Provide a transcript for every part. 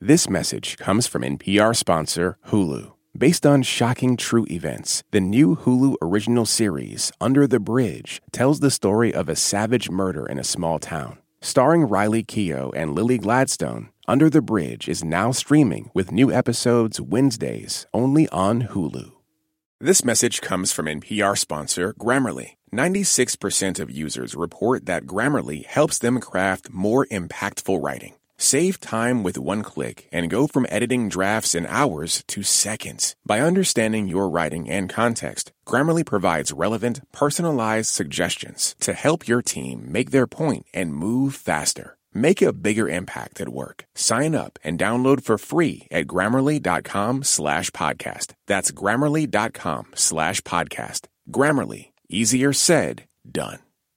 This message comes from NPR sponsor Hulu. Based on shocking true events, the new Hulu original series, Under the Bridge, tells the story of a savage murder in a small town. Starring Riley Keough and Lily Gladstone, Under the Bridge is now streaming with new episodes Wednesdays only on Hulu. This message comes from NPR sponsor Grammarly. 96% of users report that Grammarly helps them craft more impactful writing. Save time with one click and go from editing drafts in hours to seconds. By understanding your writing and context, Grammarly provides relevant, personalized suggestions to help your team make their point and move faster. Make a bigger impact at work. Sign up and download for free at Grammarly.com/podcast. That's Grammarly.com/podcast. Grammarly. Easier said, done.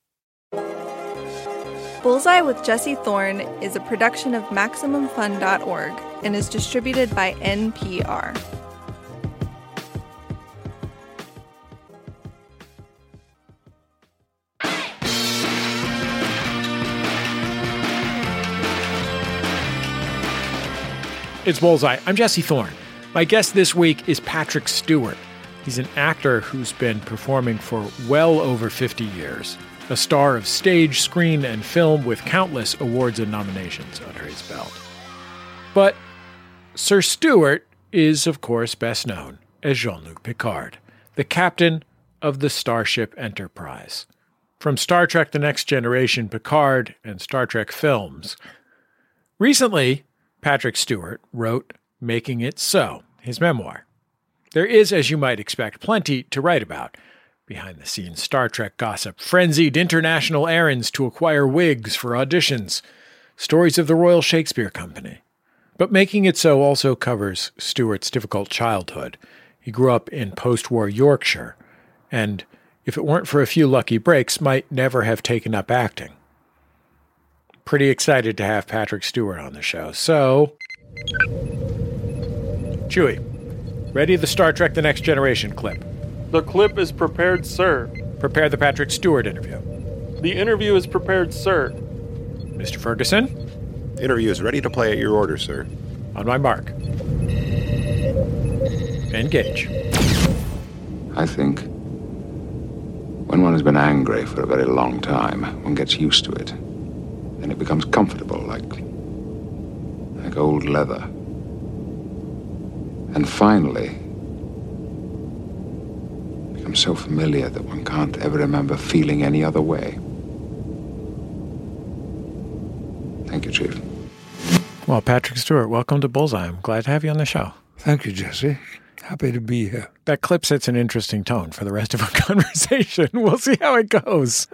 Bullseye with Jesse Thorne is a production of MaximumFun.org and is distributed by NPR. It's Bullseye. I'm Jesse Thorne. My guest this week is Patrick Stewart. He's an actor who's been performing for well over 50 years. A star of stage, screen, and film with countless awards and nominations under his belt. But Sir Stewart is, of course, best known as Jean-Luc Picard, the captain of the Starship Enterprise. From Star Trek The Next Generation, Picard, and Star Trek films. Recently, Patrick Stewart wrote Making It So, his memoir. There is, as you might expect, plenty to write about. Behind-the-scenes Star Trek gossip, frenzied international errands to acquire wigs for auditions, stories of the Royal Shakespeare Company. But Making It So also covers Stewart's difficult childhood. He grew up in post-war Yorkshire, and if it weren't for a few lucky breaks, might never have taken up acting. Pretty excited to have Patrick Stewart on the show. So, Chewie, ready the Star Trek The Next Generation clip. The clip is prepared, sir. Prepare the Patrick Stewart interview. The interview is prepared, sir. Mr. Ferguson? Interview is ready to play at your order, sir. On my mark. Engage. I think when one has been angry for a very long time, one gets used to it. And it becomes comfortable, like old leather. And finally, becomes so familiar that one can't ever remember feeling any other way. Thank you, Chief. Well, Patrick Stewart, welcome to Bullseye. I'm glad to have you on the show. Thank you, Jesse. Happy to be here. That clip sets an interesting tone for the rest of our conversation. We'll see how it goes.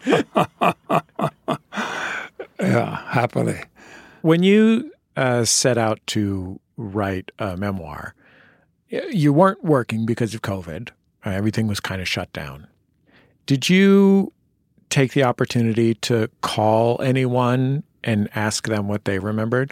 Yeah, happily. When you set out to write a memoir, you weren't working because of COVID. Everything was kind of shut down. Did you take the opportunity to call anyone and ask them what they remembered?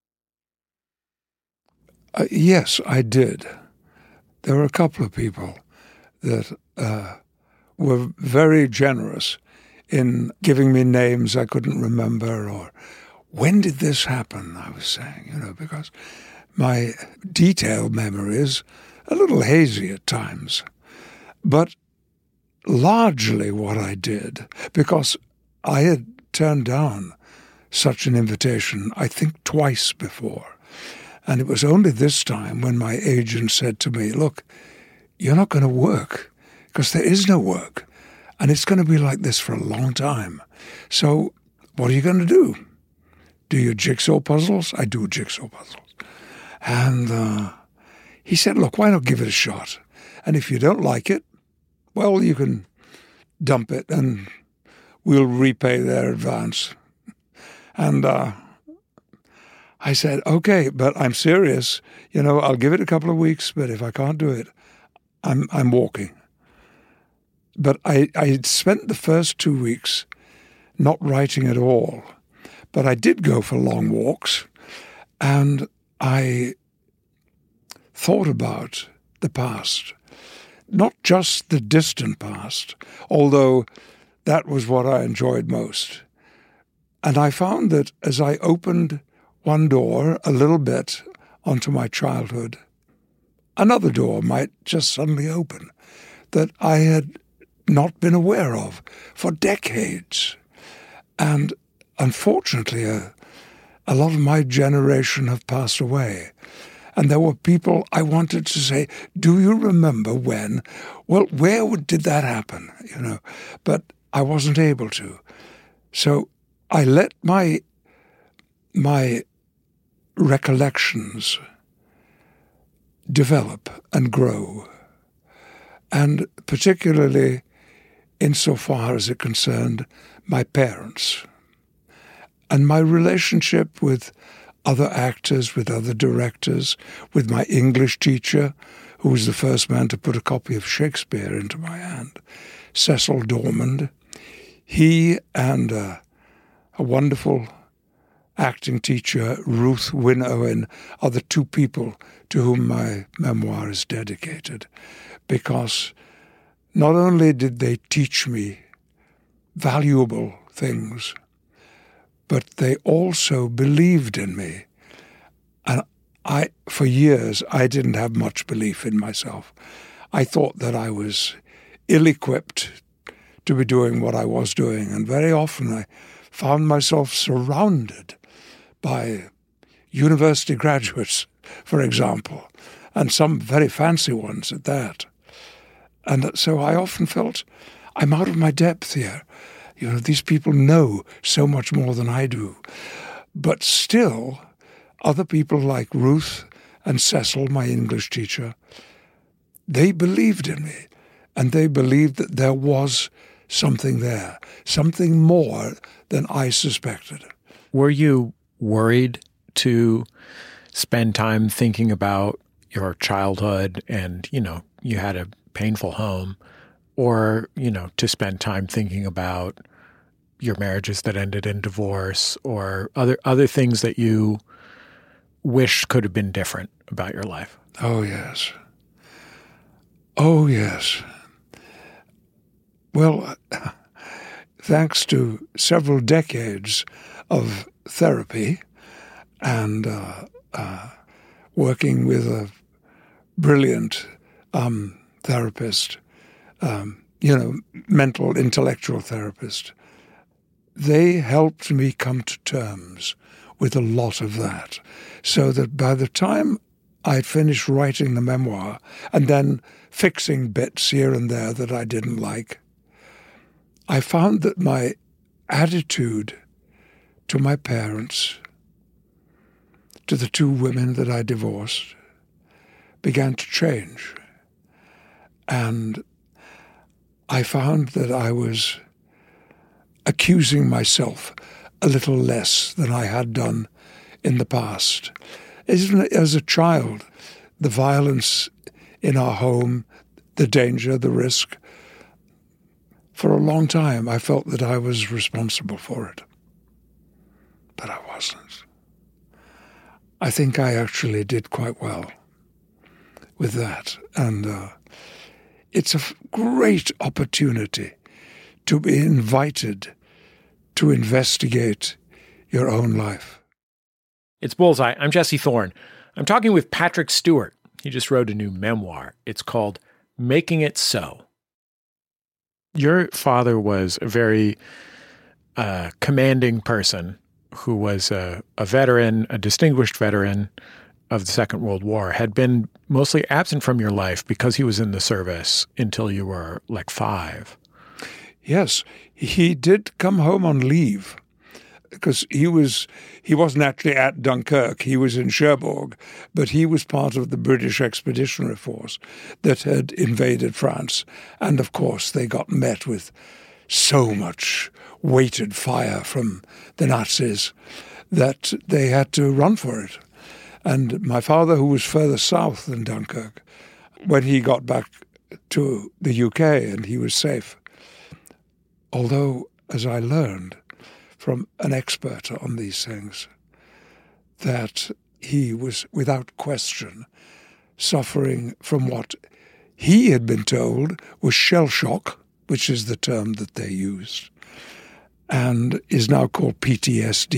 Yes, I did. There were a couple of people that were very generous in giving me names I couldn't remember, or when did this happen, I was saying, because my detailed memory is a little hazy at times. But largely what I did, because I had turned down such an invitation, I think twice before. And it was only this time when my agent said to me, look, you're not going to work because there is no work. And it's going to be like this for a long time. So what are you going to do? Do your jigsaw puzzles? I do jigsaw puzzles. And he said, look, why not give it a shot? And if you don't like it, well, you can dump it and we'll repay their advance. And I said, okay, but I'm serious. I'll give it a couple of weeks, but if I can't do it, I'm walking. But I spent the first 2 weeks not writing at all. But I did go for long walks, and I thought about the past. Not just the distant past, although that was what I enjoyed most. And I found that as I opened one door a little bit onto my childhood, another door might just suddenly open that I had not been aware of for decades. And unfortunately, a lot of my generation have passed away. And there were people I wanted to say, do you remember when? Well, where did that happen? But I wasn't able to. So I let my recollections develop and grow. And particularly insofar as it concerned my parents and my relationship with other actors, with other directors, with my English teacher, who was the first man to put a copy of Shakespeare into my hand, Cecil Dormond. He and a wonderful acting teacher, Ruth Wynne Owen, are the two people to whom my memoir is dedicated, because not only did they teach me valuable things, but they also believed in me. And for years, I didn't have much belief in myself. I thought that I was ill-equipped to be doing what I was doing, and very often I found myself surrounded by university graduates, for example, and some very fancy ones at that. And so I often felt I'm out of my depth here. These people know so much more than I do. But still, other people like Ruth and Cecil, my English teacher, they believed in me, and they believed that there was something there, something more than I suspected. Were you worried to spend time thinking about your childhood and, you had a painful home, or, to spend time thinking about your marriages that ended in divorce, or other things that you wish could have been different about your life? Oh, yes. Oh, yes. Well, thanks to several decades of therapy and working with a brilliant therapist, mental, intellectual therapist, they helped me come to terms with a lot of that, so that by the time I'd finished writing the memoir and then fixing bits here and there that I didn't like, I found that my attitude to my parents, to the two women that I divorced, began to change. And I found that I was accusing myself a little less than I had done in the past. Even as a child, the violence in our home, the danger, the risk, for a long time I felt that I was responsible for it. But I wasn't. I think I actually did quite well with that. And it's a great opportunity to be invited to investigate your own life. It's Bullseye. I'm Jesse Thorne. I'm talking with Patrick Stewart. He just wrote a new memoir. It's called Making It So. Your father was a very commanding person who was a veteran, a distinguished veteran of the Second World War, had been mostly absent from your life because he was in the service until you were like 5. Yes, he did come home on leave because he wasn't actually at Dunkirk. He was in Cherbourg, but he was part of the British Expeditionary Force that had invaded France. And of course, they got met with so much weighted fire from the Nazis that they had to run for it. And my father, who was further south than Dunkirk, when he got back to the UK and he was safe, although, as I learned from an expert on these things, that he was, without question, suffering from what he had been told was shell shock, which is the term that they used, and is now called PTSD.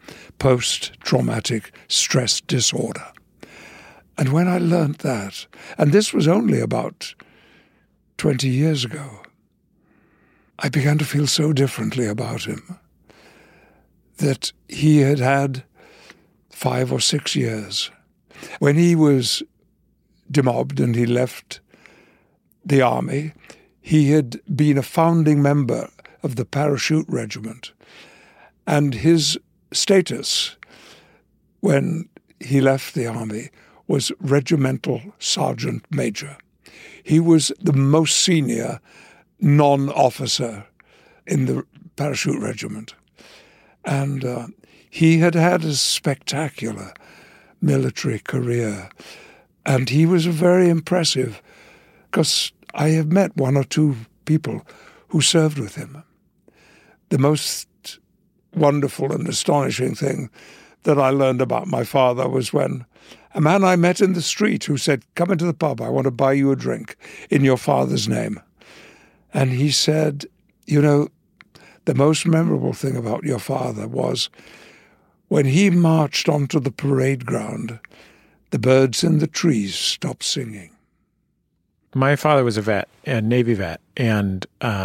post-traumatic stress disorder. And when I learned that, and this was only about 20 years ago, I began to feel so differently about him, that he had had 5 or 6 years. When he was demobbed and he left the army, he had been a founding member of the parachute regiment. And his status when he left the army was regimental sergeant major. He was the most senior non-officer in the parachute regiment. And he had had a spectacular military career. And he was very impressive, because I have met 1 or 2 people who served with him. The most wonderful and astonishing thing that I learned about my father was when a man I met in the street who said, "Come into the pub, I want to buy you a drink in your father's name." And he said, "You know, the most memorable thing about your father was when he marched onto the parade ground, the birds in the trees stopped singing." My father was a vet, a Navy vet, and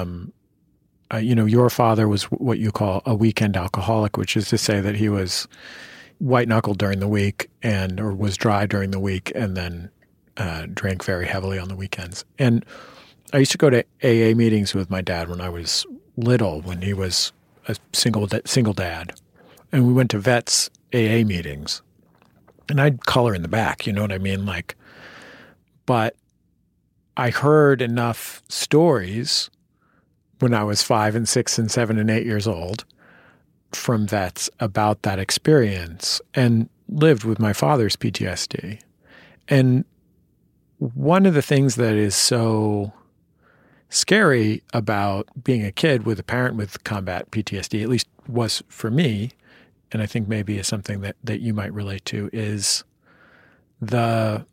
your father was what you call a weekend alcoholic, which is to say that he was white-knuckled during the week or was dry during the week, and then drank very heavily on the weekends. And I used to go to AA meetings with my dad when I was little, when he was a single dad. And we went to vets' AA meetings. And I'd color in the back, you know what I mean? But I heard enough stories when I was 5 and 6 and 7 and 8 years old from vets about that experience, and lived with my father's PTSD. And one of the things that is so scary about being a kid with a parent with combat PTSD, at least was for me, and I think maybe is something that you might relate to, is the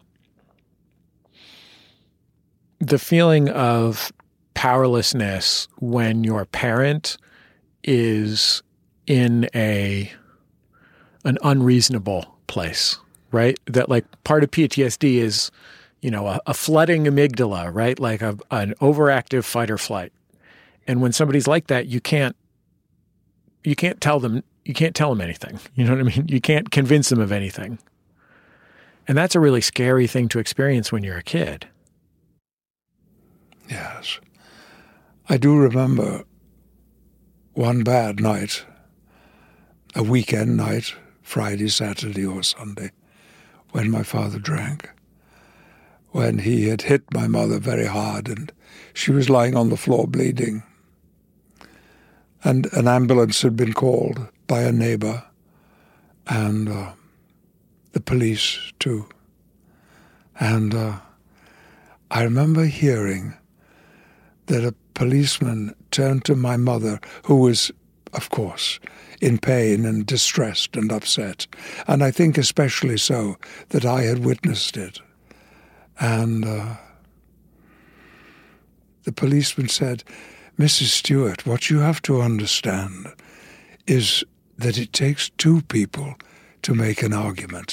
feeling of powerlessness when your parent is in an unreasonable place, right? That part of PTSD is, a flooding amygdala, right? Like an overactive fight or flight. And when somebody's like that, you can't tell them anything. You know what I mean? You can't convince them of anything. And that's a really scary thing to experience when you're a kid. Yes. I do remember one bad night, a weekend night, Friday, Saturday, or Sunday, when my father drank, when he had hit my mother very hard and she was lying on the floor bleeding. And an ambulance had been called by a neighbor and the police too. And I remember hearing that a policeman turned to my mother, who was, of course, in pain and distressed and upset, and I think especially so that I had witnessed it. And the policeman said, "Mrs. Stewart, what you have to understand is that it takes 2 people to make an argument."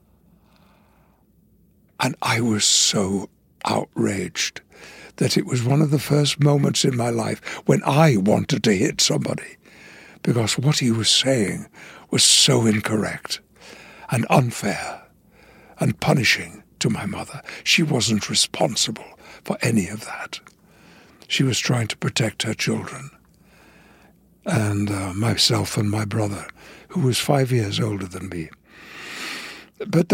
And I was so outraged that it was one of the first moments in my life when I wanted to hit somebody, because what he was saying was so incorrect and unfair and punishing to my mother. She wasn't responsible for any of that. She was trying to protect her children and myself and my brother, who was 5 years older than me. But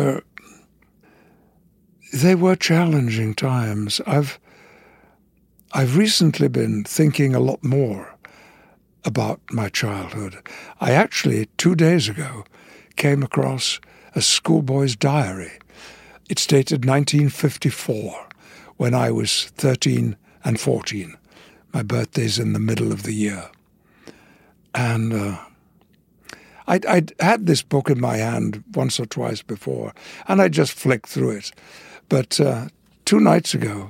they were challenging times. I've recently been thinking a lot more about my childhood. I actually, 2 days ago, came across a schoolboy's diary. It's dated 1954, when I was 13 and 14. My birthday's in the middle of the year. And I'd had this book in my hand once or twice before, and I just flicked through it. But 2 nights ago,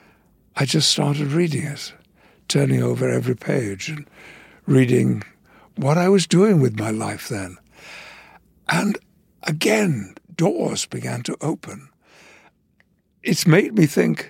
I just started reading it, turning over every page and reading what I was doing with my life then. And again, doors began to open. It's made me think,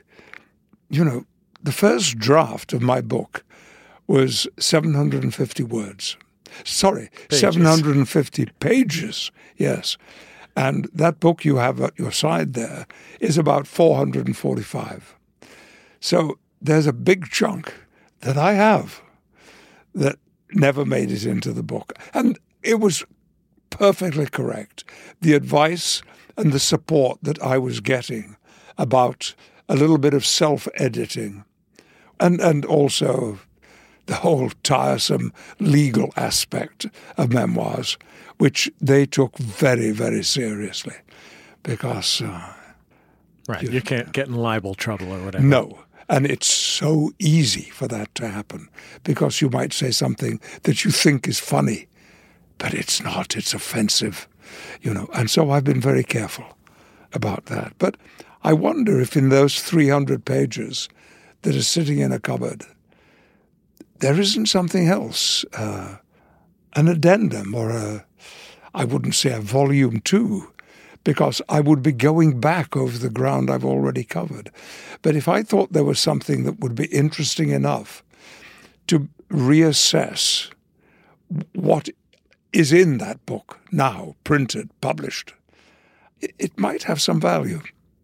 the first draft of my book was 750 words. Sorry, pages. 750 pages, yes. And that book you have at your side there is about 445. So there's a big chunk that I have that never made it into the book. And it was perfectly correct. The advice and the support that I was getting about a little bit of self-editing and also the whole tiresome legal aspect of memoirs, which they took very, very seriously because... right, you can't get in libel trouble or whatever. No, and it's so easy for that to happen because you might say something that you think is funny, but it's not, it's offensive, And so I've been very careful about that. But I wonder if in those 300 pages that are sitting in a cupboard, there isn't something else, an addendum or I wouldn't say a volume 2, because I would be going back over the ground I've already covered. But if I thought there was something that would be interesting enough to reassess what is in that book now, printed, published, it might have some value.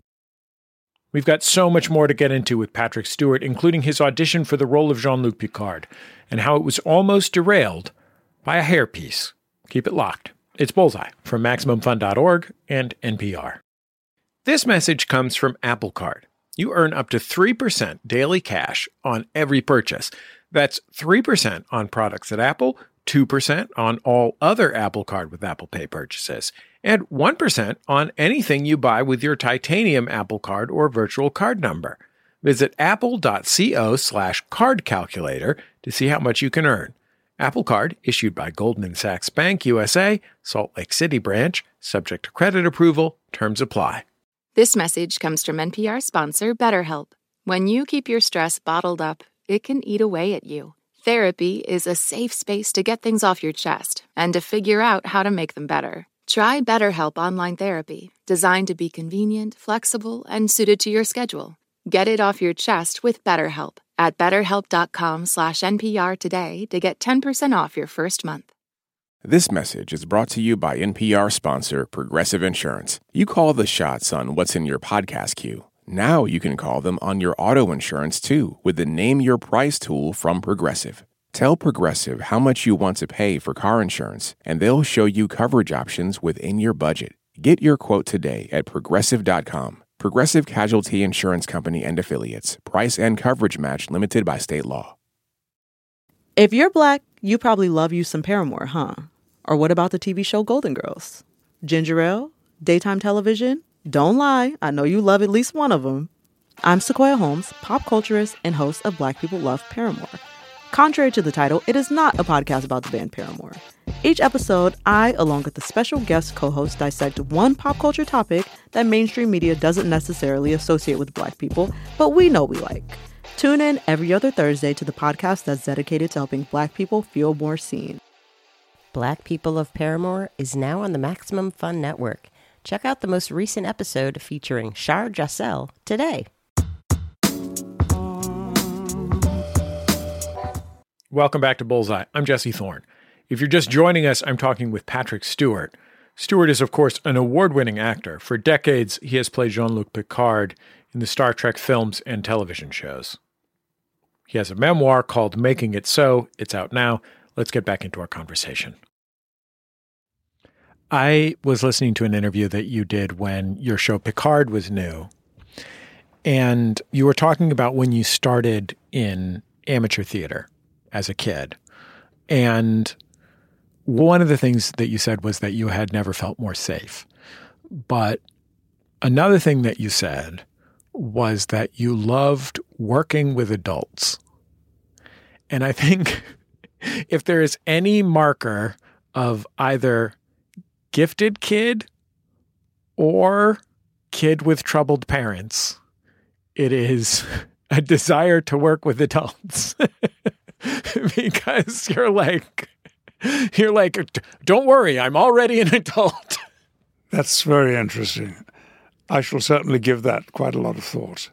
We've got so much more to get into with Patrick Stewart, including his audition for the role of Jean-Luc Picard, and how it was almost derailed by a hairpiece. Keep it locked. It's Bullseye from MaximumFun.org and NPR. This message comes from Apple Card. You earn up to 3% daily cash on every purchase. That's 3% on products at Apple, 2% on all other Apple Card with Apple Pay purchases, and 1% on anything you buy with your titanium Apple Card or virtual card number. Visit apple.co/card calculator to see how much you can earn. Apple Card, issued by Goldman Sachs Bank USA, Salt Lake City branch, subject to credit approval, terms apply. This message comes from NPR sponsor BetterHelp. When you keep your stress bottled up, it can eat away at you. Therapy is a safe space to get things off your chest and to figure out how to make them better. Try BetterHelp Online Therapy, designed to be convenient, flexible, and suited to your schedule. Get it off your chest with BetterHelp at BetterHelp.com/NPR today to get 10% off your first month. This message is brought to you by NPR sponsor Progressive Insurance. You call the shots on what's in your podcast queue. Now you can call them on your auto insurance too with the Name Your Price tool from Progressive. Tell Progressive how much you want to pay for car insurance, and they'll show you coverage options within your budget. Get your quote today at Progressive.com. Progressive Casualty Insurance Company and Affiliates. Price and coverage match limited by state law. If you're Black, you probably love you some Paramore, huh? Or what about the TV show Golden Girls? Ginger Ale? Daytime television? Don't lie, I know you love at least one of them. I'm Sequoia Holmes, pop culturist and host of Black People Love Paramore. Contrary to the title, it is not a podcast about the band Paramore. Each episode, I, along with the special guest co-host, dissect one pop culture topic that mainstream media doesn't necessarily associate with Black people, but we know we like. Tune in every other Thursday to the podcast that's dedicated to helping Black people feel more seen. Black People of Paramore is now on the Maximum Fun Network. Check out the most recent episode featuring Shar Jossell today. Welcome back to Bullseye. I'm Jesse Thorne. If you're just joining us, I'm talking with Patrick Stewart. Stewart is, of course, an award-winning actor. For decades, he has played Jean-Luc Picard in the Star Trek films and television shows. He has a memoir called Making It So. It's out now. Let's get back into our conversation. I was listening to an interview that you did when your show Picard was new, and you were talking about when you started in amateur theater as a kid. And one of the things that you said was that you had never felt more safe. But another thing that you said was that you loved working with adults. And I think if there is any marker of either gifted kid or kid with troubled parents, it is a desire to work with adults. Because you're like, You're like, don't worry, I'm already an adult. That's very interesting. I shall certainly give that quite a lot of thought.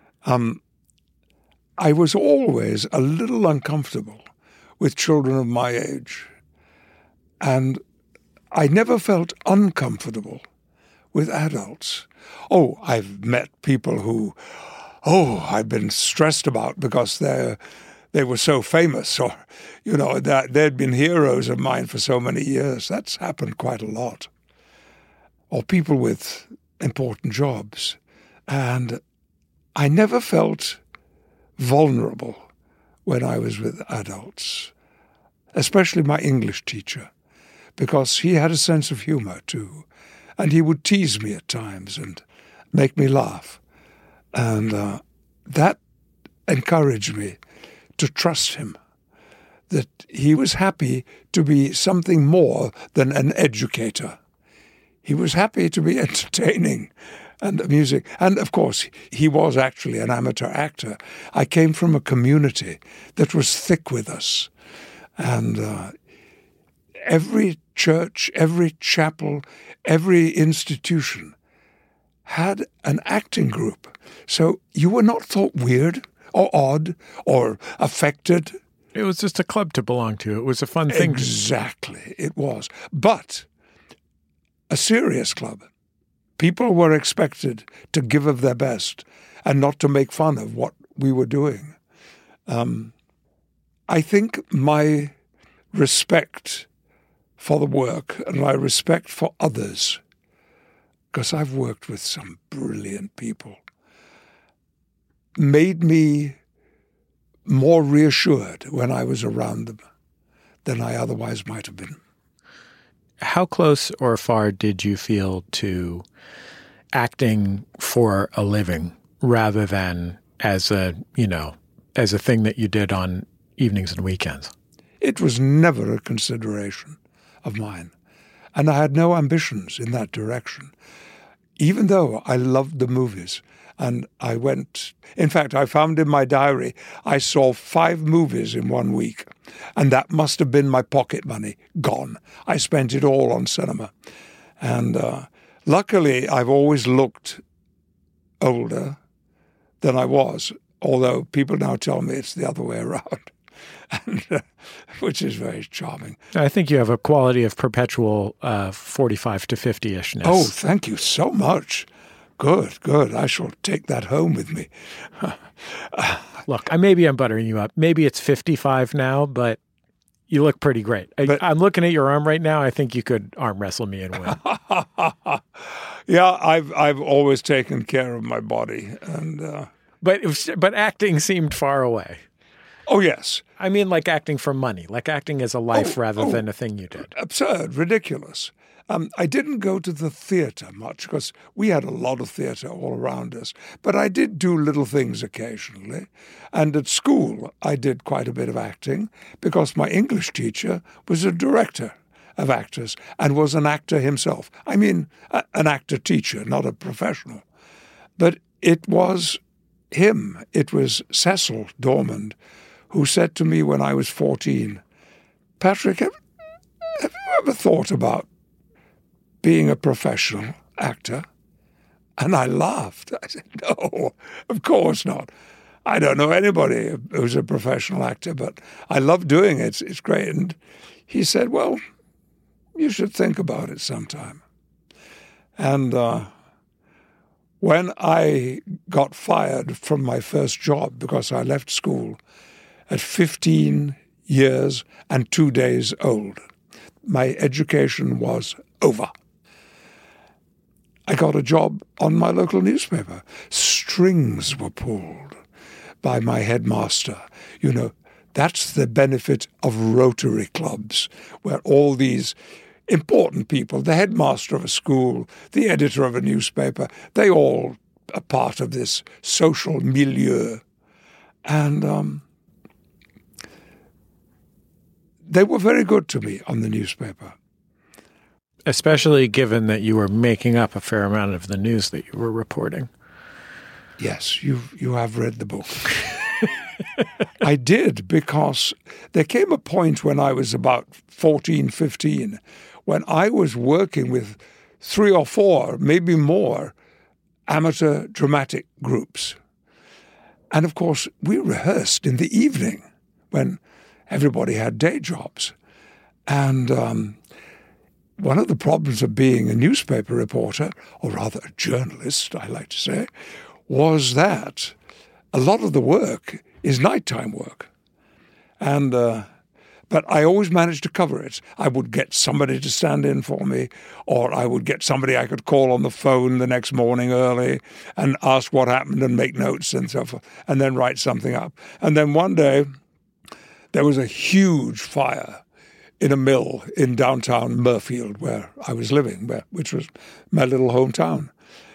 I was always a little uncomfortable with children of my age, and I never felt uncomfortable with adults. Oh, I've met people who, I've been stressed about because they were so famous, or, that they'd been heroes of mine for so many years. That's happened quite a lot. Or people with important jobs. And I never felt vulnerable when I was with adults, especially my English teacher, because he had a sense of humor too. And he would tease me at times and make me laugh. And that encouraged me to trust him, that he was happy to be something more than an educator. He was happy to be entertaining and amusing. And, of course, he was actually an amateur actor. I came from a community that was thick with us. And every church, every chapel, every institution had an acting group. So you were not thought weird or odd or affected. It was just a club to belong to. It was a fun thing. Exactly, it was. But a serious club. People were expected to give of their best and not to make fun of what we were doing. I think my respect for the work and my respect for others, because I've worked with some brilliant people, made me more reassured when I was around them than I otherwise might have been. How close or far did you feel to acting for a living rather than as a thing that you did on evenings and weekends? It was never a consideration of mine, and I had no ambitions in that direction, even though I loved the movies. And I went, in fact, I found in my diary, I saw 5 movies in 1 week. And that must have been my pocket money, gone. I spent it all on cinema. And luckily, I've always looked older than I was, although people now tell me it's the other way around, and, which is very charming. I think you have a quality of perpetual 45 to 50-ishness. Oh, thank you so much. Good. I shall take that home with me. Look, maybe I'm buttering you up. Maybe it's 55 now, but you look pretty great. I'm looking at your arm right now. I think you could arm wrestle me and win. Yeah, I've always taken care of my body, and but acting seemed far away. Oh yes, I mean, like acting for money, like acting as a life rather than a thing you did. Absurd, ridiculous. I didn't go to the theatre much because we had a lot of theatre all around us, but I did do little things occasionally. And at school, I did quite a bit of acting because my English teacher was a director of actors and was an actor himself. I mean, an actor-teacher, not a professional. But it was him, it was Cecil Dormond, who said to me when I was 14, "Patrick, have you ever thought about being a professional actor?" And I laughed. I said, "No, of course not. I don't know anybody who's a professional actor, but I love doing it. It's great." And he said, "Well, you should think about it sometime." And when I got fired from my first job because I left school at 15 years and 2 days old, my education was over. I got a job on my local newspaper. Strings were pulled by my headmaster. You know, that's the benefit of Rotary clubs, where all these important people, the headmaster of a school, the editor of a newspaper, they all are part of this social milieu. And they were very good to me on the newspaper. Especially given that you were making up a fair amount of the news that you were reporting. Yes, you have read the book. I did, because there came a point when I was about 14, 15, when I was working with 3 or 4, maybe more, amateur dramatic groups. And of course, we rehearsed in the evening when everybody had day jobs. And one of the problems of being a newspaper reporter, or rather a journalist, I like to say, was that a lot of the work is nighttime work. And but I always managed to cover it. I would get somebody to stand in for me, or I would get somebody I could call on the phone the next morning early and ask what happened and make notes and so forth, and then write something up. And then one day, there was a huge fire in a mill in downtown Murfield, where I was living, which was my little hometown.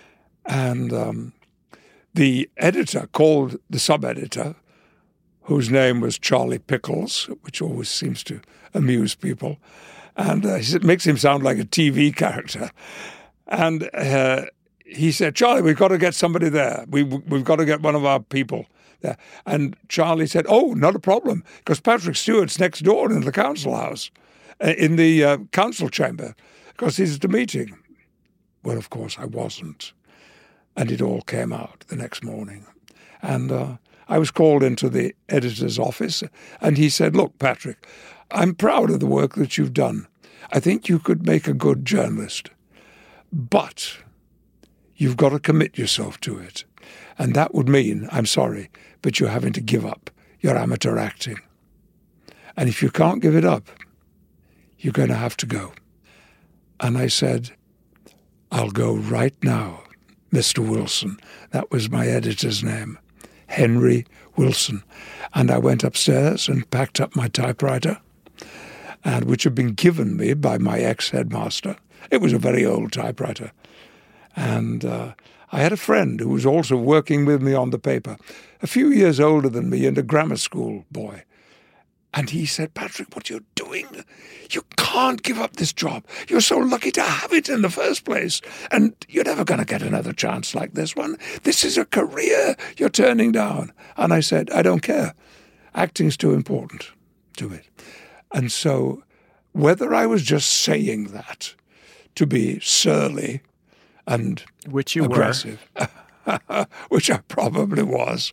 And the editor called the sub-editor, whose name was Charlie Pickles, which always seems to amuse people. And it makes him sound like a TV character. And he said, Charlie, we've got to get somebody there. We've got to get one of our people there. And Charlie said, oh, not a problem, because Patrick Stewart's next door in the council house, in the council chamber, because he's at a meeting. Well, of course, I wasn't. And it all came out the next morning. And I was called into the editor's office, and he said, look, Patrick, I'm proud of the work that you've done. I think you could make a good journalist. But you've got to commit yourself to it. And that would mean, I'm sorry, but you're having to give up your amateur acting. And if you can't give it up, you're going to have to go. And I said, I'll go right now, Mr. Wilson. That was my editor's name. Henry Wilson. And I went upstairs and packed up my typewriter, and which had been given me by my ex-headmaster. It was a very old typewriter. And I had a friend who was also working with me on the paper, a few years older than me and a grammar school boy. And he said, Patrick, what you're doing, you can't give up this job. You're so lucky to have it in the first place. And you're never going to get another chance like this one. This is a career you're turning down. And I said, I don't care. Acting's too important to it. And so whether I was just saying that to be surly and which you aggressive, which I probably was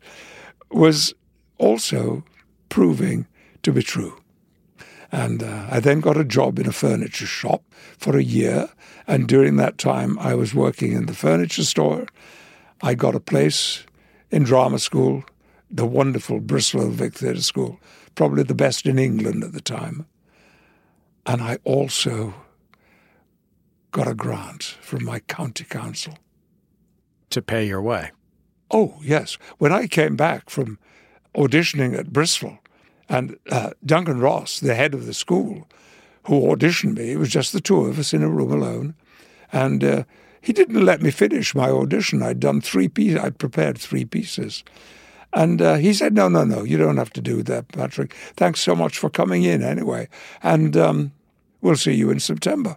also proving to be true. And I then got a job in a furniture shop for a year. And during that time, I was working in the furniture store. I got a place in drama school, the wonderful Bristol Vic Theatre School, probably the best in England at the time. And I also got a grant from my county council. To pay your way. Oh, yes. When I came back from auditioning at Bristol, and Duncan Ross, the head of the school, who auditioned me, it was just the two of us in a room alone, and he didn't let me finish my audition. I'd done 3 pieces. I'd prepared 3 pieces. And he said, no, you don't have to do that, Patrick. Thanks so much for coming in anyway. And we'll see you in September.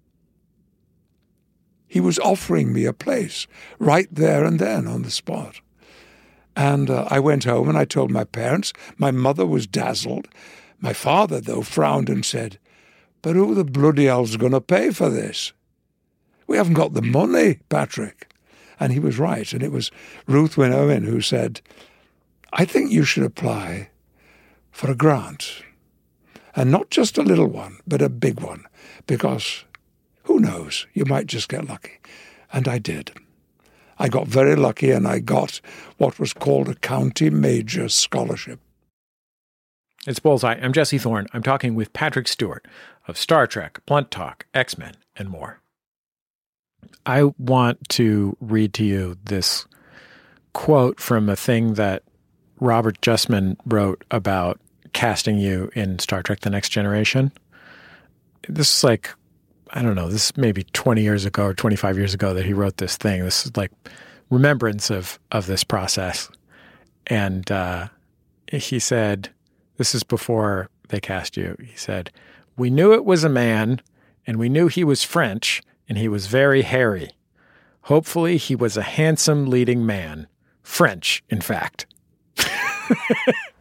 He was offering me a place right there and then on the spot. And I went home and I told my parents. My mother was dazzled. My father, though, frowned and said, but who the bloody hell's going to pay for this? We haven't got the money, Patrick. And he was right. And it was Ruth Wynne Owen who said, I think you should apply for a grant. And not just a little one, but a big one. Because who knows, you might just get lucky. And I did. I got very lucky, and I got what was called a County Major Scholarship. It's Bullseye. I'm Jesse Thorne. I'm talking with Patrick Stewart of Star Trek, Blunt Talk, X-Men, and more. I want to read to you this quote from a thing that Robert Justman wrote about casting you in Star Trek The Next Generation. This is like, I don't know, this is maybe 20 years ago or 25 years ago that he wrote this thing. This is like remembrance of this process. And he said, this is before they cast you. He said, we knew it was a man, and we knew he was French, and he was very hairy. Hopefully he was a handsome leading man. French, in fact.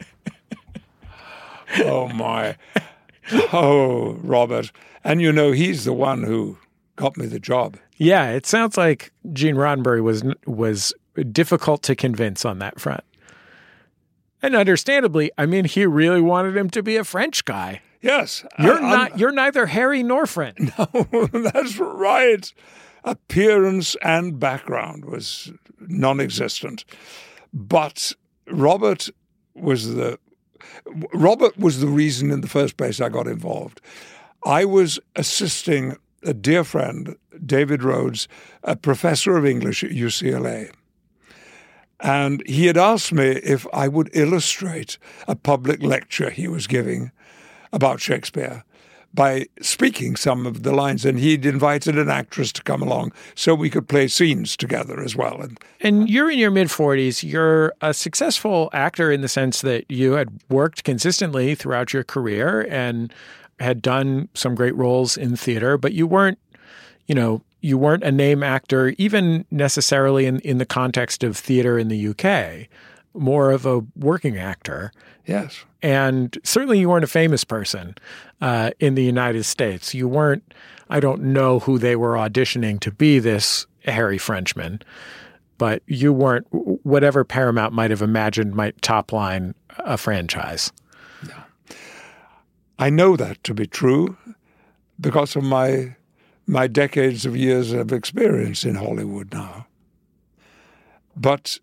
Oh, my. Oh, Robert. And you know, he's the one who got me the job. Yeah, it sounds like Gene Roddenberry was difficult to convince on that front. And understandably, I mean, he really wanted him to be a French guy. Yes. You're neither Harry nor French. No, that's right. Appearance and background was non-existent. But Robert was the reason in the first place I got involved. I was assisting a dear friend, David Rhodes, a professor of English at UCLA. And he had asked me if I would illustrate a public lecture he was giving about Shakespeare by speaking some of the lines. And he'd invited an actress to come along so we could play scenes together as well. And you're in your mid-40s. You're a successful actor in the sense that you had worked consistently throughout your career and had done some great roles in theater, but you weren't a name actor, even necessarily in the context of theater in the UK, more of a working actor. Yes. And certainly you weren't a famous person in the United States. You weren't, I don't know who they were auditioning to be this Harry Frenchman, but you weren't, whatever Paramount might have imagined might top line a franchise. No. I know that to be true because of my decades of years of experience in Hollywood now. But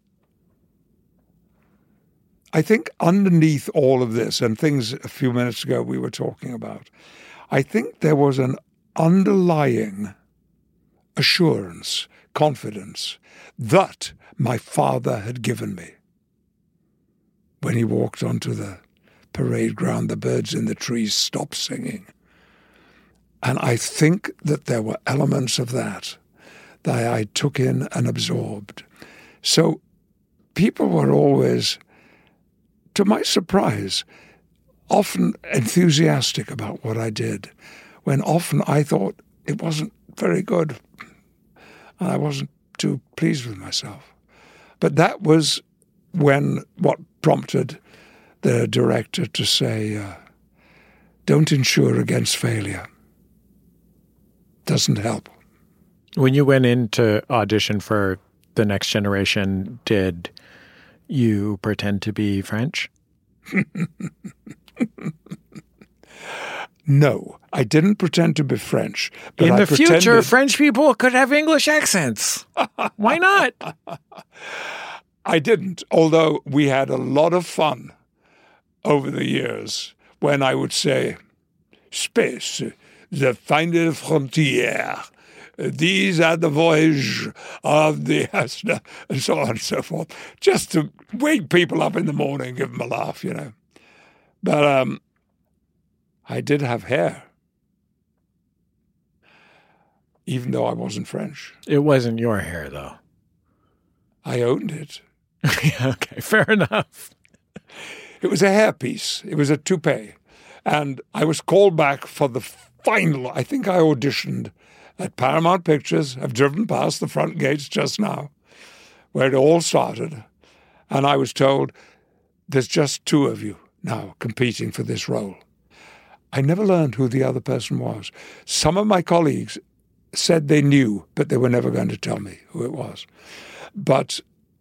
I think underneath all of this, and things a few minutes ago we were talking about, I think there was an underlying assurance, confidence that my father had given me. When he walked onto the parade ground, the birds in the trees stopped singing. And I think that there were elements of that I took in and absorbed. So people were always, to my surprise, often enthusiastic about what I did, when often I thought it wasn't very good and I wasn't too pleased with myself. But that was what prompted the director to say, don't insure against failure. Doesn't help. When you went in to audition for The Next Generation, did you pretend to be French? No, I didn't pretend to be French. But in the future, French people could have English accents. Why not? I didn't, although we had a lot of fun over the years when I would say, space, the final frontier. These are the voyage of the Asna, and so on and so forth, just to wake people up in the morning, give them a laugh, you know. But I did have hair, even though I wasn't French. It wasn't your hair, though. I owned it. Okay, fair enough. It was a hairpiece. It was a toupee. And I was called back for the final. I think I auditioned at Paramount Pictures. I've driven past the front gates just now, where it all started. And I was told, there's just two of you now competing for this role. I never learned who the other person was. Some of my colleagues said they knew, but they were never going to tell me who it was. But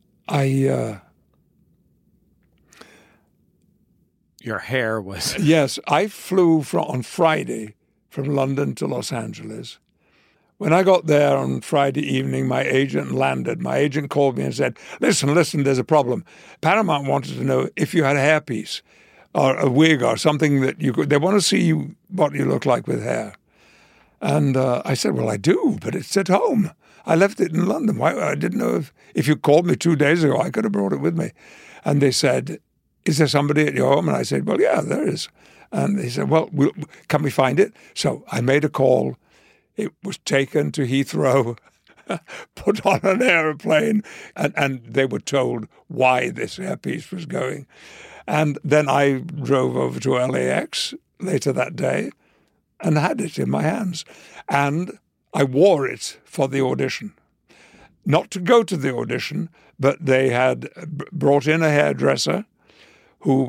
your hair was... Yes, I flew on Friday from London to Los Angeles. When I got there on Friday evening, my agent landed. My agent called me and said, listen, there's a problem. Paramount wanted to know if you had a hairpiece or a wig or something that you could... They want to see what you look like with hair. And I said, well, I do, but it's at home. I left it in London. I didn't know if you called me 2 days ago, I could have brought it with me. And they said, is there somebody at your home? And I said, well, yeah, there is. And they said, well, can we find it? So I made a call. It was taken to Heathrow, put on an airplane, and they were told why this hairpiece was going. And then I drove over to LAX later that day and had it in my hands. And I wore it for the audition. Not to go to the audition, but they had brought in a hairdresser who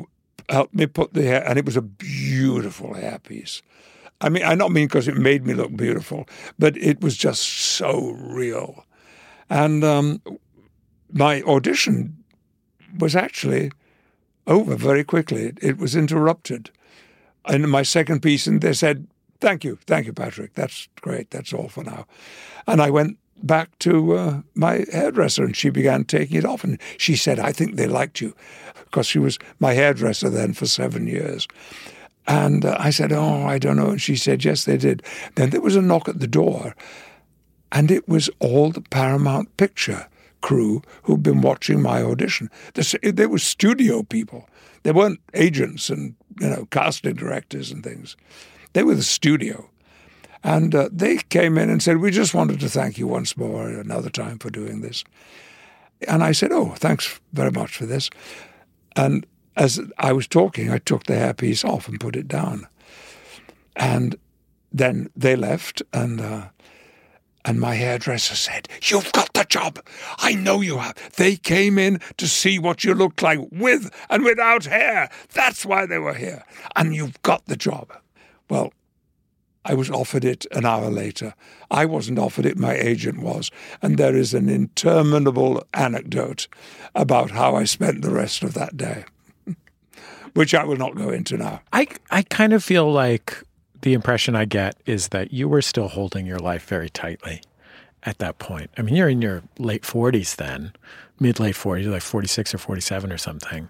helped me put the hair, and it was a beautiful hairpiece. I mean, I don't mean because it made me look beautiful, but it was just so real. And my audition was actually over very quickly. It was interrupted in my second piece, and they said, thank you, Patrick. That's great. That's all for now. And I went back to my hairdresser, and she began taking it off. And she said, I think they liked you, because she was my hairdresser then for 7 years. And I said, oh, I don't know. And she said, yes, they did. Then there was a knock at the door, and it was all the Paramount Picture crew who'd been watching my audition. They were studio people. They weren't agents and, casting directors and things. They were the studio. And they came in and said, we just wanted to thank you once more another time for doing this. And I said, oh, thanks very much for this. And as I was talking, I took the hairpiece off and put it down. And then they left, and my hairdresser said, you've got the job. I know you have. They came in to see what you looked like with and without hair. That's why they were here. And you've got the job. Well, I was offered it an hour later. I wasn't offered it, my agent was. And there is an interminable anecdote about how I spent the rest of that day, which I will not go into now. I kind of feel like the impression I get is that you were still holding your life very tightly at that point. I mean, you're in your late 40s then, mid-late 40s, like 46 or 47 or something.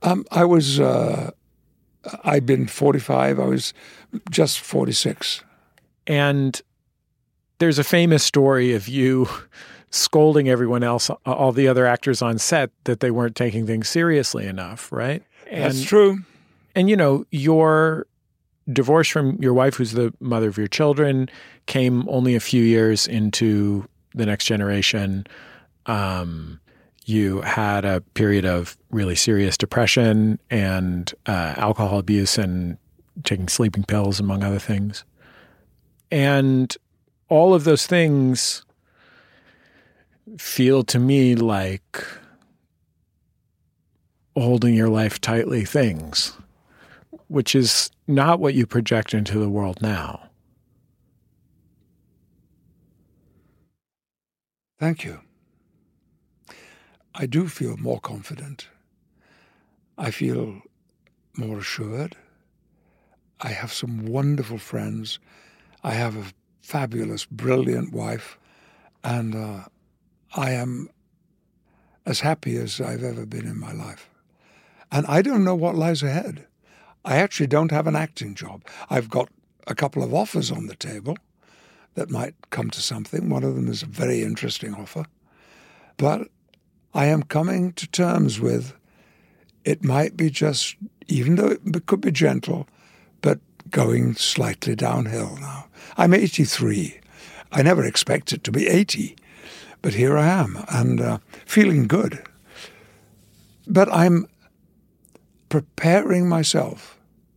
I'd been 45. I was just 46. And there's a famous story of you scolding everyone else, all the other actors on set, that they weren't taking things seriously enough, right? That's true. And, your divorce from your wife, who's the mother of your children, came only a few years into The Next Generation. You had a period of really serious depression and alcohol abuse and taking sleeping pills, among other things. And all of those things feel to me like holding your life tightly things, which is not what you project into the world now. Thank you. I do feel more confident. I feel more assured. I have some wonderful friends. I have a fabulous, brilliant wife. And I am as happy as I've ever been in my life. And I don't know what lies ahead. I actually don't have an acting job. I've got a couple of offers on the table that might come to something. One of them is a very interesting offer. But I am coming to terms with it might be just, even though it could be gentle, but going slightly downhill now. I'm 83. I never expected to be 80, but here I am, and feeling good. But I'm preparing myself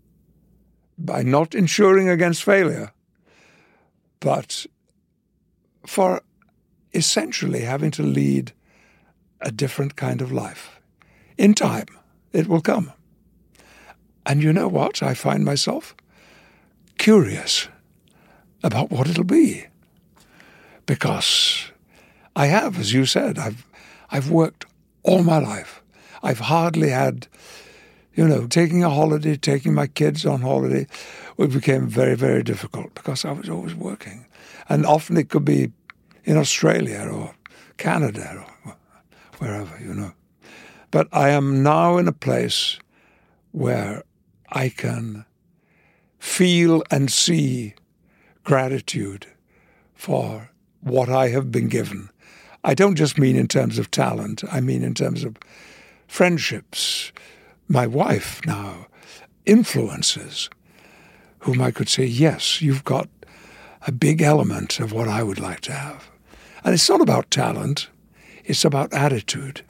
by not insuring against failure, but for essentially having to lead a different kind of life. In time, it will come. And you know what? I find myself curious about what it'll be. Because I have, as you said, I've worked all my life. I've hardly had, taking a holiday, taking my kids on holiday, it became very, very difficult because I was always working. And often it could be in Australia or Canada or wherever, But I am now in a place where I can feel and see gratitude for what I have been given. I don't just mean in terms of talent. I mean in terms of friendships. My wife now, influences, whom I could say, yes, you've got a big element of what I would like to have. And it's not about talent. It's about attitude.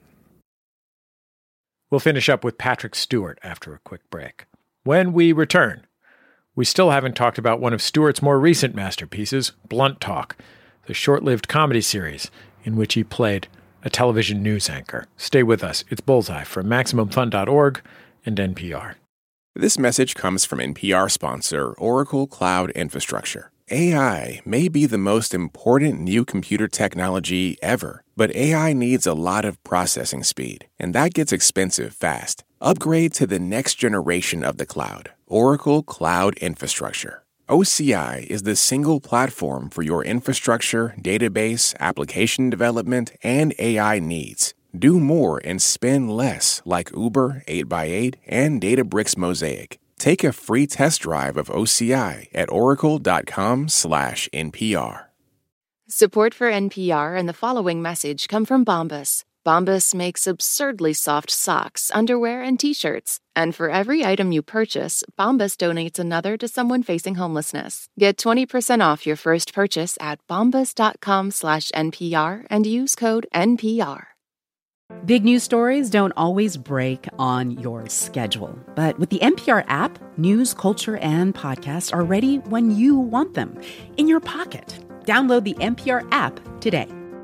We'll finish up with Patrick Stewart after a quick break. When we return, we still haven't talked about one of Stewart's more recent masterpieces, Blunt Talk, the short-lived comedy series in which he played a television news anchor. Stay with us. It's Bullseye from MaximumFun.org and NPR. This message comes from NPR sponsor Oracle Cloud Infrastructure. AI may be the most important new computer technology ever, but AI needs a lot of processing speed, and that gets expensive fast. Upgrade to the next generation of the cloud, Oracle Cloud Infrastructure. OCI is the single platform for your infrastructure, database, application development, and AI needs. Do more and spend less like Uber 8x8 and Databricks Mosaic. Take a free test drive of OCI at oracle.com/NPR. Support for NPR and the following message come from Bombas. Bombas makes absurdly soft socks, underwear, and T-shirts. And for every item you purchase, Bombas donates another to someone facing homelessness. Get 20% off your first purchase at bombas.com/NPR and use code NPR. Big news stories don't always break on your schedule. But with the NPR app, news, culture, and podcasts are ready when you want them, in your pocket. Download the NPR app today.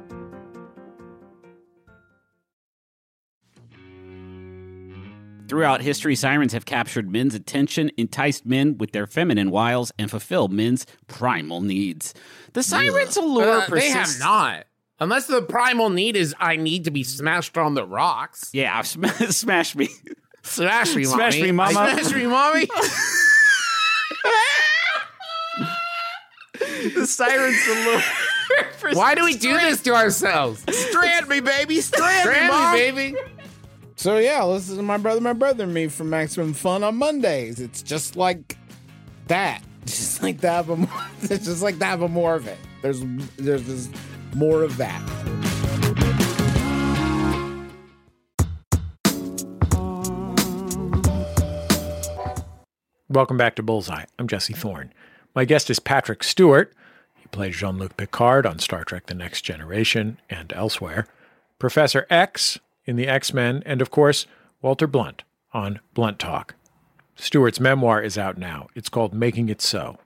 Throughout history, sirens have captured men's attention, enticed men with their feminine wiles, and fulfilled men's primal needs. The sirens' allure persists. They have not. Unless the primal need is, I need to be smashed on the rocks. Yeah, smash me. Smash me, mommy. Smash me, mama. Smash me, mommy. The sirens' allure. Why do we do this to ourselves? Strand me, baby. Strand me, baby. So yeah, listen to My Brother and Me from Maximum Fun on Mondays. It's just like that. Just like that, but more, it's just like that, but more of it. There's just more of that. Welcome back to Bullseye. I'm Jesse Thorne. My guest is Patrick Stewart. He plays Jean-Luc Picard on Star Trek The Next Generation and elsewhere. Professor X in the X-Men, and of course, Walter Blunt on Blunt Talk. Stewart's memoir is out now. It's called Making It So.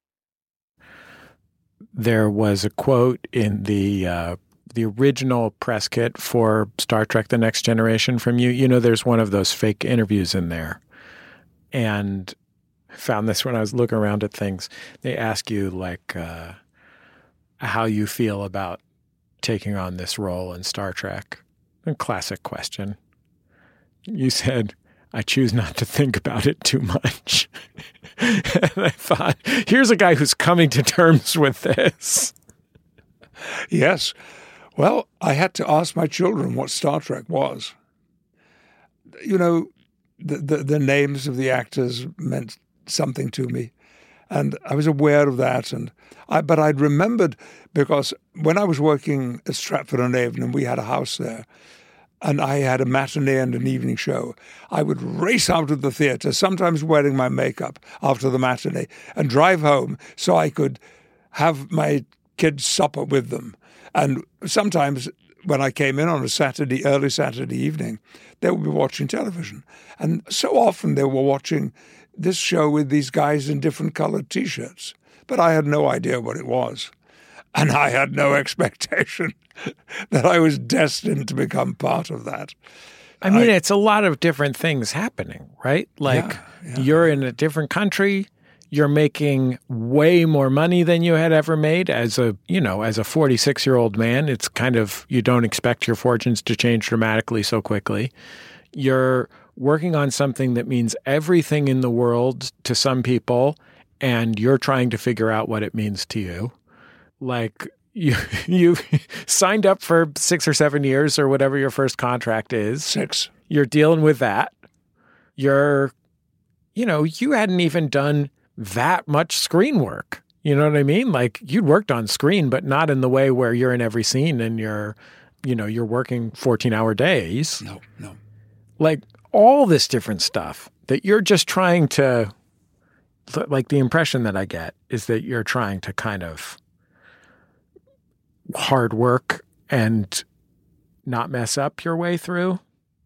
There was a quote in the original press kit for Star Trek The Next Generation from you. You know, there's one of those fake interviews in there. And I found this when I was looking around at things. They ask you, like, how you feel about taking on this role in Star Trek. A classic question. You said, I choose not to think about it too much. And I thought, here's a guy who's coming to terms with this. Yes. Well, I had to ask my children what Star Trek was. You know, the names of the actors meant something to me. And I was aware of that. But I'd remembered, because when I was working at Stratford-on-Avon and we had a house there, and I had a matinee and an evening show, I would race out of the theater, sometimes wearing my makeup after the matinee, and drive home so I could have my kids' supper with them. And sometimes when I came in on a early Saturday evening, they would be watching television. And so often they were watching this show with these guys in different colored T-shirts. But I had no idea what it was. And I had no expectation that I was destined to become part of that. I mean, it's a lot of different things happening, right? Like, you're in a different country. You're making way more money than you had ever made as a 46-year-old man. It's kind of, you don't expect your fortunes to change dramatically so quickly. You're working on something that means everything in the world to some people, and you're trying to figure out what it means to you. Like, you signed up for 6 or 7 years or whatever your first contract is. 6. You're dealing with that. You hadn't even done that much screen work. You know what I mean? Like, you'd worked on screen, but not in the way where you're in every scene and you're working 14-hour days. No. Like, all this different stuff that you're just trying to, like, the impression that I get is that you're trying to kind of hard work and not mess up your way through.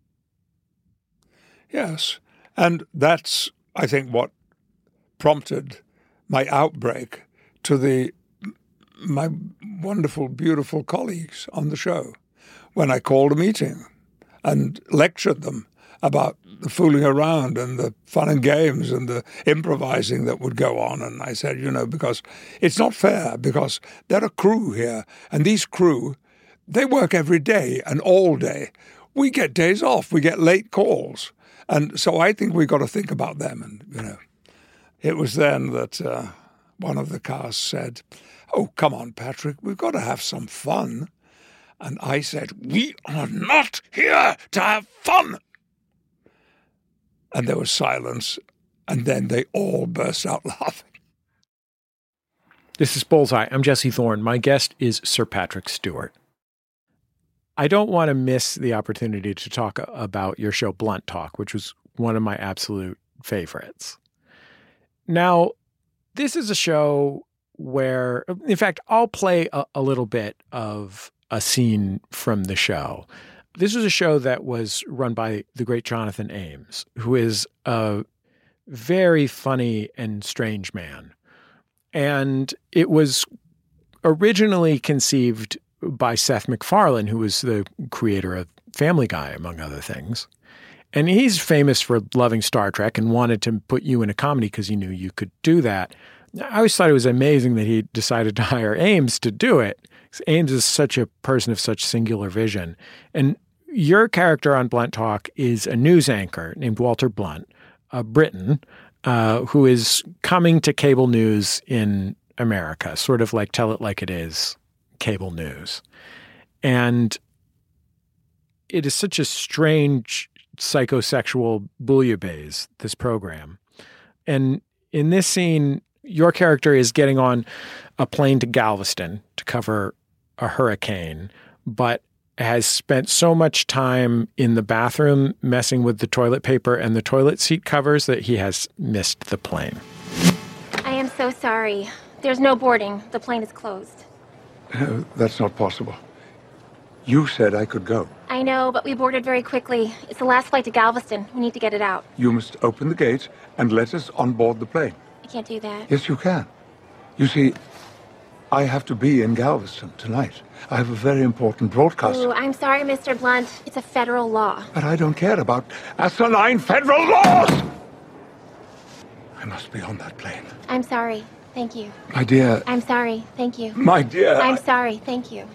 Yes. And that's, I think, what prompted my outbreak to my wonderful, beautiful colleagues on the show when I called a meeting and lectured them about the fooling around and the fun and games and the improvising that would go on. And I said, because it's not fair, because there are crew here, and these crew, they work every day and all day. We get days off. We get late calls. And so I think we've got to think about them. And, it was then that one of the cast said, "Oh, come on, Patrick, we've got to have some fun." And I said, "We are not here to have fun." And there was silence, and then they all burst out laughing. This is Bullseye. I'm Jesse Thorne. My guest is Sir Patrick Stewart. I don't want to miss the opportunity to talk about your show Blunt Talk, which was one of my absolute favorites. Now, this is a show where, in fact, I'll play a little bit of a scene from the show. This was a show that was run by the great Jonathan Ames, who is a very funny and strange man. And it was originally conceived by Seth MacFarlane, who was the creator of Family Guy, among other things. And he's famous for loving Star Trek and wanted to put you in a comedy because he knew you could do that. I always thought it was amazing that he decided to hire Ames to do it. Ames is such a person of such singular vision. And your character on Blunt Talk is a news anchor named Walter Blunt, a Briton, who is coming to cable news in America, sort of like Tell It Like It Is cable news. And it is such a strange psychosexual bouillabaisse, this program. And in this scene, your character is getting on a plane to Galveston to cover a hurricane, but has spent so much time in the bathroom messing with the toilet paper and the toilet seat covers that he has missed the plane. I am so sorry. There's no boarding. The plane is closed. No, that's not possible. You said I could go. I know, but we boarded very quickly. It's the last flight to Galveston. We need to get it out. You must open the gates and let us on board the plane. I can't do that. Yes, you can. You see, I have to be in Galveston tonight. I have a very important broadcast. Ooh, I'm sorry, Mr. Blunt. It's a federal law. But I don't care about asinine federal laws! I must be on that plane. I'm sorry. Thank you. My dear. I'm sorry. Thank you. My dear. I'm sorry. Thank you.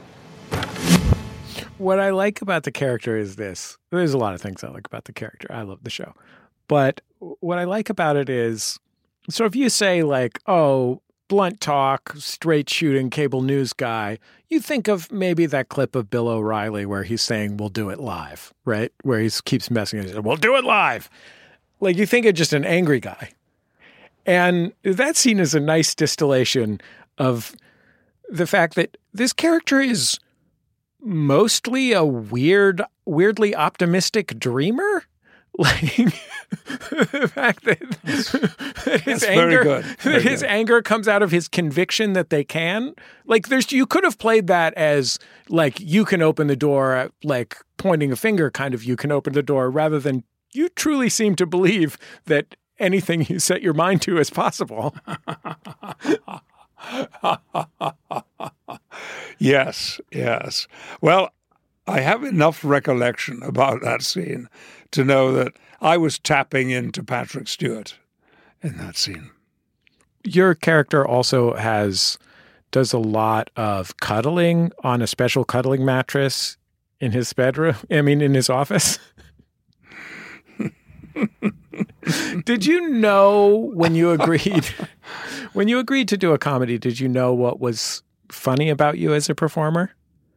What I like about the character is this. There's a lot of things I like about the character. I love the show. But what I like about it is, so if you say like, oh, Blunt Talk, straight shooting cable news guy, you think of maybe that clip of Bill O'Reilly where he's saying, we'll do it live, right? Where he keeps messing and he says, we'll do it live. Like you think of just an angry guy. And that scene is a nice distillation of the fact that this character is mostly a weirdly optimistic dreamer. Like the fact that his anger comes out of his conviction that they can. Like you could have played that as like you can open the door, like pointing a finger kind of you can open the door, rather than you truly seem to believe that anything you set your mind to is possible. Yes. Well, I have enough recollection about that scene to know that I was tapping into Patrick Stewart in that scene. Your character also does a lot of cuddling on a special cuddling mattress in his bedroom. I mean, in his office. Did you know when you agreed to do a comedy, did you know what was funny about you as a performer?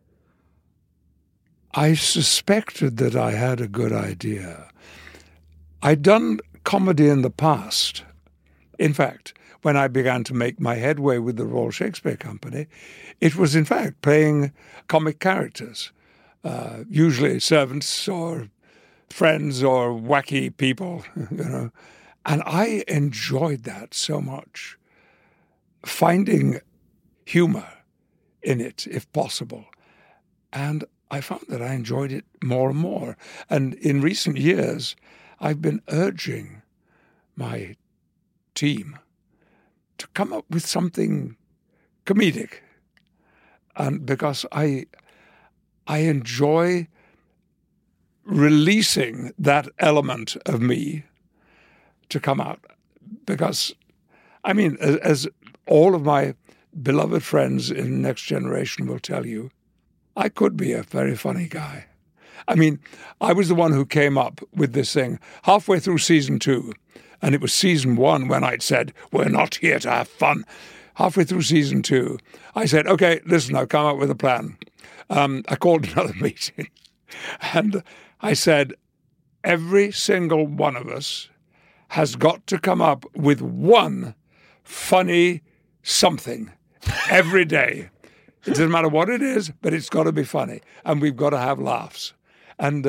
I suspected that I had a good idea. I'd done comedy in the past. In fact, when I began to make my headway with the Royal Shakespeare Company, it was in fact playing comic characters, usually servants or friends or wacky people, And I enjoyed that so much, finding humor in it, if possible. And I found that I enjoyed it more and more. And in recent years, I've been urging my team to come up with something comedic. And because I enjoy releasing that element of me to come out. Because, I mean, as all of my beloved friends in Next Generation will tell you, I could be a very funny guy. I mean, I was the one who came up with this thing halfway through season 2. And it was season 1 when I'd said, we're not here to have fun. Halfway through season 2, I said, okay, listen, I've come up with a plan. I called another meeting. And I said, every single one of us has got to come up with one funny something every day. It doesn't matter what it is, but it's got to be funny. And we've got to have laughs. And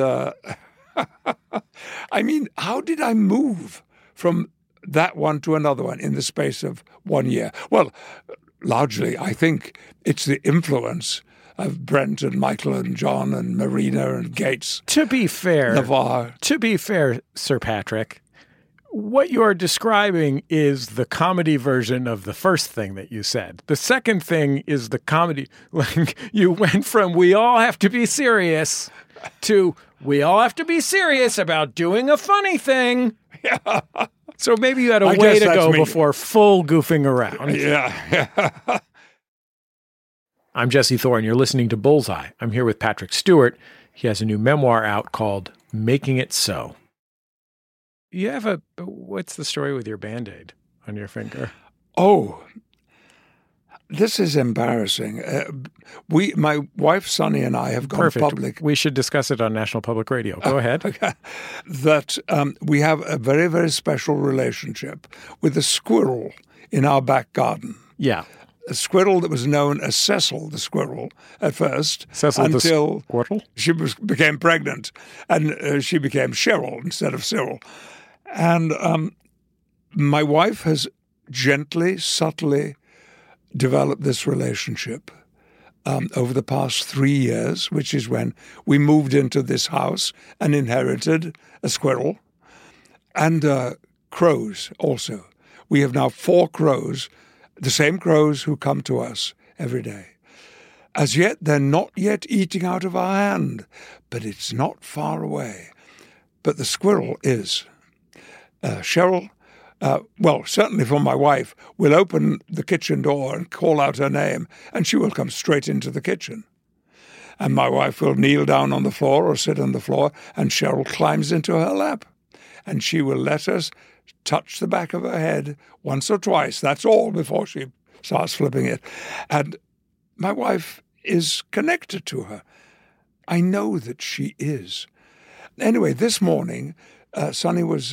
I mean, how did I move from that one to another one in the space of 1 year? Well, largely, I think it's the influence of Brent and Michael and John and Marina and Gates. To be fair, Sir Patrick, what you're describing is the comedy version of the first thing that you said. The second thing is the comedy. Like, you went from we all have to be serious to we all have to be serious about doing a funny thing. Yeah. So maybe you had a way to go before full goofing around. Yeah. I'm Jesse Thorne. You're listening to Bullseye. I'm here with Patrick Stewart. He has a new memoir out called Making It So. You have what's the story with your Band-Aid on your finger? Oh, this is embarrassing. My wife, Sonny, and I have gone public. We should discuss it on National Public Radio. Go ahead. Okay. That we have a very, very special relationship with a squirrel in our back garden. Yeah. A squirrel that was known as Cecil the squirrel at first. Cecil until the squirrel? She became pregnant, and she became Cheryl instead of Cyril. And my wife has gently, subtly developed this relationship over the past 3 years, which is when we moved into this house and inherited a squirrel and crows also. We have now 4 crows, the same crows who come to us every day. As yet, they're not yet eating out of our hand, but it's not far away. But the squirrel is. Cheryl, well, certainly for my wife, will open the kitchen door and call out her name, and she will come straight into the kitchen. And my wife will kneel down on the floor or sit on the floor, and Cheryl climbs into her lap. And she will let us touch the back of her head once or twice. That's all before she starts flipping it. And my wife is connected to her. I know that she is. Anyway, this morning, Sonny was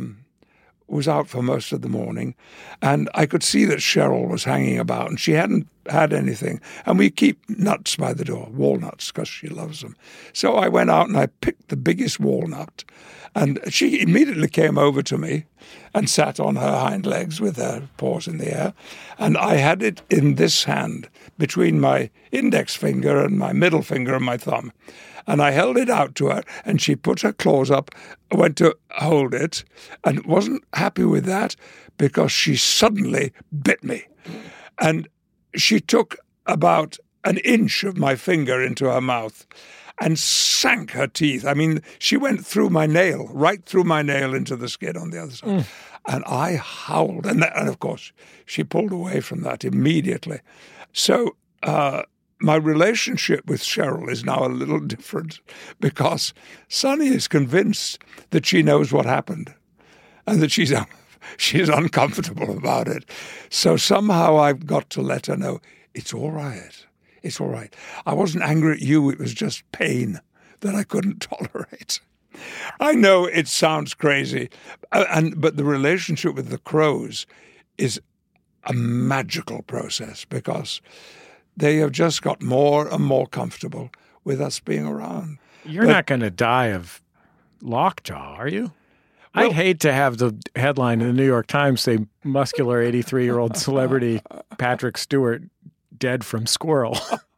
out for most of the morning, and I could see that Cheryl was hanging about, and she hadn't had anything. And we keep nuts by the door, walnuts, because she loves them. So I went out and I picked the biggest walnut, and she immediately came over to me and sat on her hind legs with her paws in the air. And I had it in this hand between my index finger and my middle finger and my thumb. And I held it out to her, and she put her claws up, went to hold it, and wasn't happy with that because she suddenly bit me. And she took about an inch of my finger into her mouth and sank her teeth. I mean, she went through my nail, right through my nail into the skin on the other side. And I howled. And of course, she pulled away from that immediately. So my relationship with Cheryl is now a little different because Sonny is convinced that she knows what happened and that she's uncomfortable about it. So somehow I've got to let her know, it's all right. It's all right. I wasn't angry at you. It was just pain that I couldn't tolerate. I know it sounds crazy, but the relationship with the crows is a magical process because they have just got more and more comfortable with us being around. You're not going to die of lockjaw, are you? Well, I'd hate to have the headline in the New York Times say, muscular 83-year-old celebrity Patrick Stewart dead from squirrel.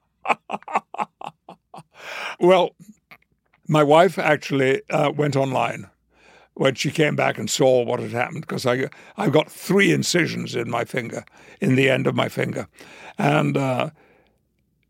Well, my wife actually went online when she came back and saw what had happened because I've got 3 incisions in my finger, in the end of my finger. And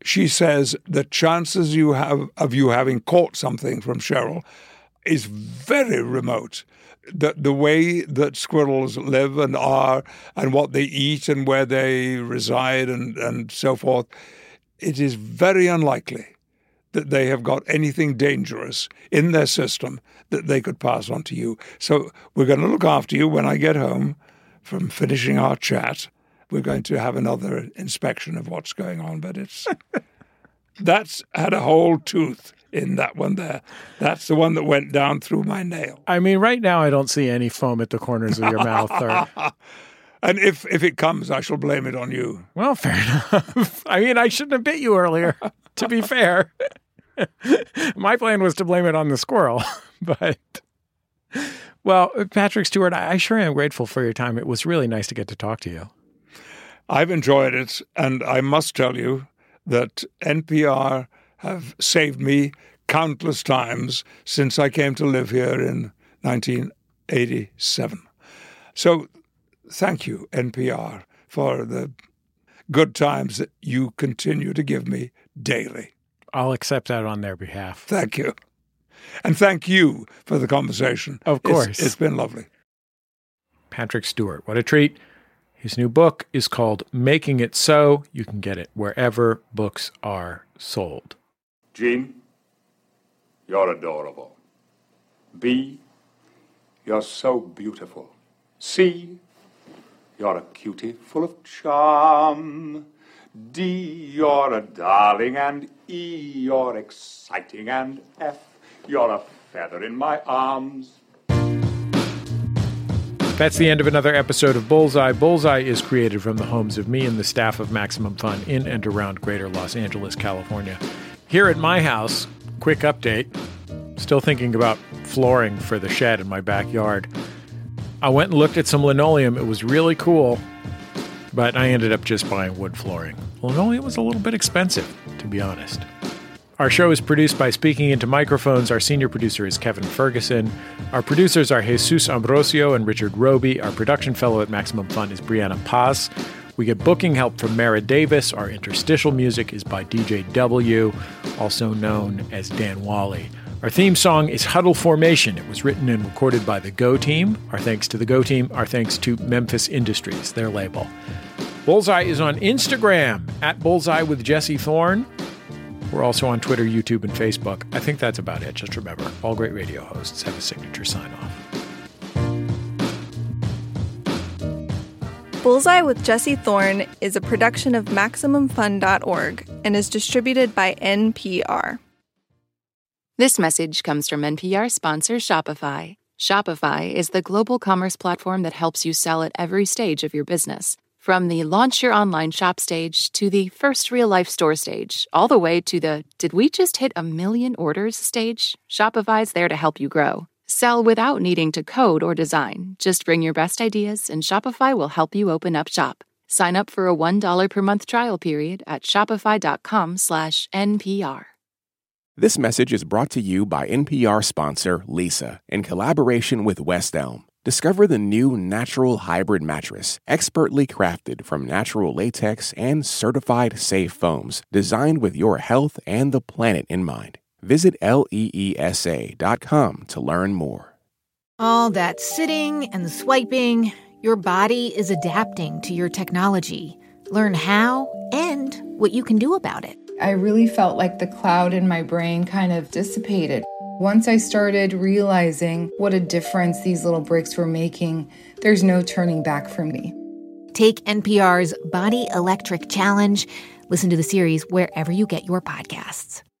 she says the chances you have of you having caught something from Cheryl is very remote. The way that squirrels live and are and what they eat and where they reside and so forth, it is very unlikely that they have got anything dangerous in their system that they could pass on to you. So we're going to look after you when I get home from finishing our chat. We're going to have another inspection of what's going on, but that's had a whole tooth in that one there. That's the one that went down through my nail. I mean, right now I don't see any foam at the corners of your mouth. And if it comes, I shall blame it on you. Well, fair enough. I mean, I shouldn't have bit you earlier, to be fair. My plan was to blame it on the squirrel, but... Well, Patrick Stewart, I sure am grateful for your time. It was really nice to get to talk to you. I've enjoyed it, and I must tell you that NPR have saved me countless times since I came to live here in 1987. So thank you, NPR, for the good times that you continue to give me daily. I'll accept that on their behalf. Thank you. And thank you for the conversation. Of course. It's been lovely. Patrick Stewart, what a treat. His new book is called Making It So. You can get it wherever books are sold. Jean, you're adorable. B, you're so beautiful. C, you're a cutie full of charm. D, you're a darling. And E, you're exciting. And F, you're a feather in my arms. That's the end of another episode of Bullseye. Bullseye is created from the homes of me and the staff of Maximum Fun in and around Greater Los Angeles, California. Here at my house, quick update, still thinking about flooring for the shed in my backyard. I went and looked at some linoleum. It was really cool, but I ended up just buying wood flooring. Linoleum was a little bit expensive, to be honest. Our show is produced by Speaking Into Microphones. Our senior producer is Kevin Ferguson. Our producers are Jesus Ambrosio and Richard Roby. Our production fellow at Maximum Fun is Brianna Paz. We get booking help from Mara Davis. Our interstitial music is by DJ W, also known as Dan Wally. Our theme song is Huddle Formation. It was written and recorded by the Go Team. Our thanks to the Go Team. Our thanks to Memphis Industries, their label. Bullseye is on Instagram, at Bullseye with Jesse Thorne. We're also on Twitter, YouTube, and Facebook. I think that's about it. Just remember, all great radio hosts have a signature sign-off. Bullseye with Jesse Thorne is a production of MaximumFun.org and is distributed by NPR. This message comes from NPR sponsor Shopify. Shopify is the global commerce platform that helps you sell at every stage of your business. From the launch your online shop stage to the first real-life store stage, all the way to the did we just hit 1 million orders stage, Shopify's there to help you grow. Sell without needing to code or design. Just bring your best ideas and Shopify will help you open up shop. Sign up for a $1 per month trial period at shopify.com/NPR. This message is brought to you by NPR sponsor Leesa in collaboration with West Elm. Discover the new Natural Hybrid mattress, expertly crafted from natural latex and certified safe foams, designed with your health and the planet in mind. Visit leesa.com to learn more. All that sitting and swiping, your body is adapting to your technology. Learn how and what you can do about it. I really felt like the cloud in my brain kind of dissipated. Once I started realizing what a difference these little breaks were making, there's no turning back for me. Take NPR's Body Electric Challenge. Listen to the series wherever you get your podcasts.